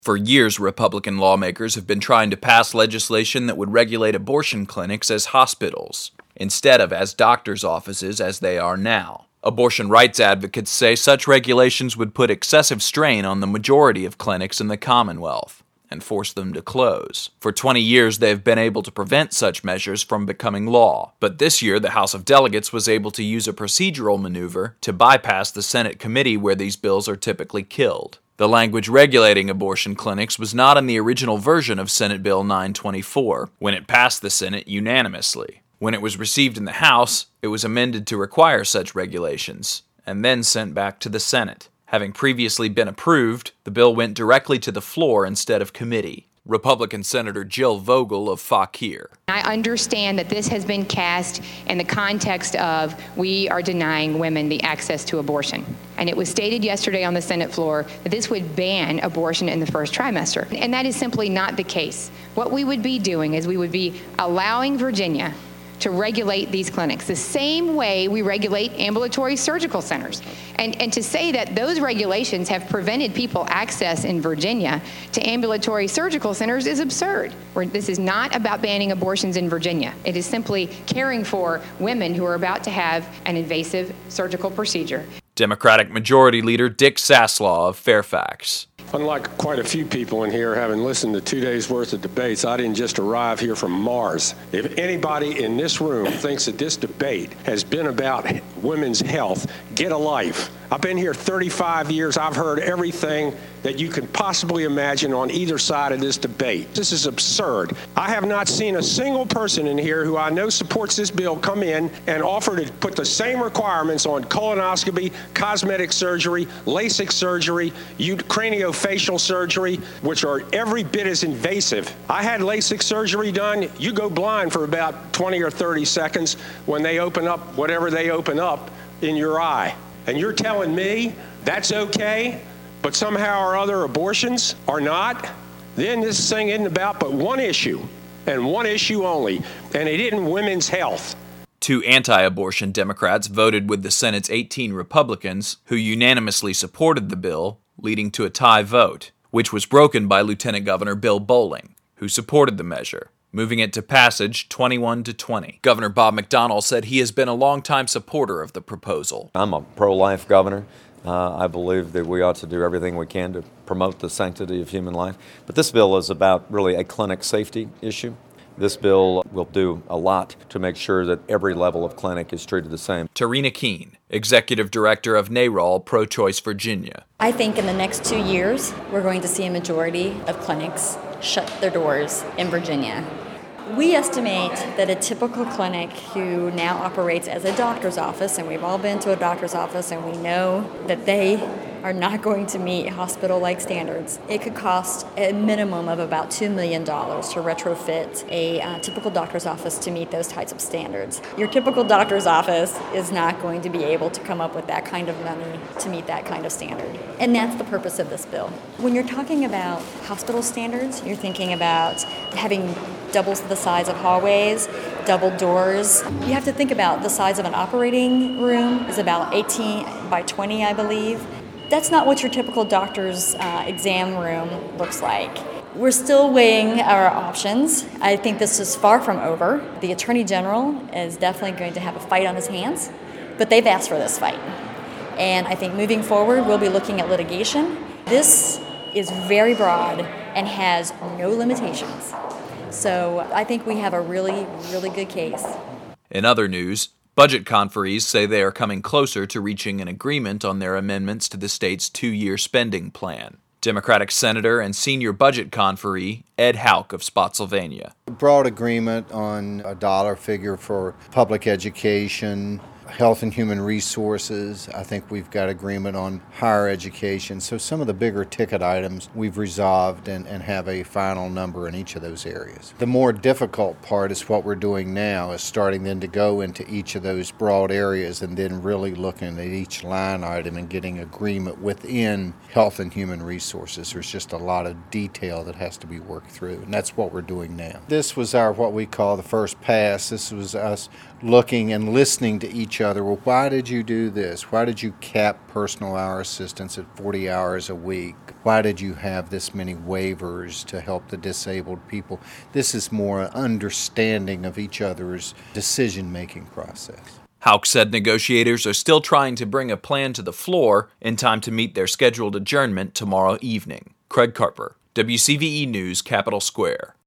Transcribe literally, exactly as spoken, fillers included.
For years, Republican lawmakers have been trying to pass legislation that would regulate abortion clinics as hospitals, instead of as doctors' offices as they are now. Abortion rights advocates say such regulations would put excessive strain on the majority of clinics in the Commonwealth and force them to close. For twenty years, they have been able to prevent such measures from becoming law. But this year, the House of Delegates was able to use a procedural maneuver to bypass the Senate committee where these bills are typically killed. The language regulating abortion clinics was not in the original version of Senate Bill nine twenty-four when it passed the Senate unanimously. When it was received in the House, it was amended to require such regulations, and then sent back to the Senate. Having previously been approved, the bill went directly to the floor instead of committee. Republican Senator Jill Vogel of Fauquier. I understand that this has been cast in the context of we are denying women the access to abortion. And it was stated yesterday on the Senate floor that this would ban abortion in the first trimester. And that is simply not the case. What we would be doing is we would be allowing Virginia to regulate these clinics the same way we regulate ambulatory surgical centers. And, and to say that those regulations have prevented people access in Virginia to ambulatory surgical centers is absurd. We're, this is not about banning abortions in Virginia. It is simply caring for women who are about to have an invasive surgical procedure. Democratic Majority Leader Dick Saslaw of Fairfax. Unlike quite a few people in here, having listened to two days' worth of debates, I didn't just arrive here from Mars. If anybody in this room thinks that this debate has been about women's health, get a life. I've been here thirty-five years. I've heard everything that you can possibly imagine on either side of this debate. This is absurd. I have not seen a single person in here who I know supports this bill come in and offer to put the same requirements on colonoscopy, cosmetic surgery, LASIK surgery, craniofacial surgery, which are every bit as invasive. I had LASIK surgery done. You go blind for about twenty or thirty seconds when they open up whatever they open up in your eye. And you're telling me that's okay, but somehow or other abortions are not? Then this thing isn't about but one issue, and one issue only, and it isn't women's health. Two anti-abortion Democrats voted with the Senate's eighteen Republicans, who unanimously supported the bill, leading to a tie vote, which was broken by Lieutenant Governor Bill Bolling, who supported the measure, moving it to passage twenty-one to twenty. Governor Bob McDonnell said he has been a longtime supporter of the proposal. I'm a pro-life governor. Uh, I believe that we ought to do everything we can to promote the sanctity of human life. But this bill is about really a clinic safety issue. This bill will do a lot to make sure that every level of clinic is treated the same. Tarina Keene, Executive Director of NARAL Pro-Choice Virginia. I think in the next two years, we're going to see a majority of clinics shut their doors in Virginia. We estimate that a typical clinic who now operates as a doctor's office, and we've all been to a doctor's office and we know that they are not going to meet hospital-like standards. It could cost a minimum of about two million dollars to retrofit a uh, typical doctor's office to meet those types of standards. Your typical doctor's office is not going to be able to come up with that kind of money to meet that kind of standard. And that's the purpose of this bill. When you're talking about hospital standards, you're thinking about having doubles the size of hallways, double doors. You have to think about the size of an operating room is about eighteen by twenty, I believe. That's not what your typical doctor's uh, exam room looks like. We're still weighing our options. I think this is far from over. The Attorney General is definitely going to have a fight on his hands, but they've asked for this fight. And I think moving forward, we'll be looking at litigation. This is very broad and has no limitations. So I think we have a really, really good case. In other news, budget conferees say they are coming closer to reaching an agreement on their amendments to the state's two-year spending plan. Democratic Senator and senior budget conferee Ed Houck of Spotsylvania. Broad agreement on a dollar figure for public education, health and human resources. I think we've got agreement on higher education. So some of the bigger ticket items we've resolved and, and have a final number in each of those areas. The more difficult part is what we're doing now, is starting then to go into each of those broad areas and then really looking at each line item and getting agreement within health and human resources. There's just a lot of detail that has to be worked through, and that's what we're doing now. This was our what we call the first pass. This was us looking and listening to each each other, well, why did you do this? Why did you cap personal hour assistance at forty hours a week? Why did you have this many waivers to help the disabled people? This is more understanding of each other's decision-making process. Houck said negotiators are still trying to bring a plan to the floor in time to meet their scheduled adjournment tomorrow evening. Craig Carper, W C V E News, Capitol Square.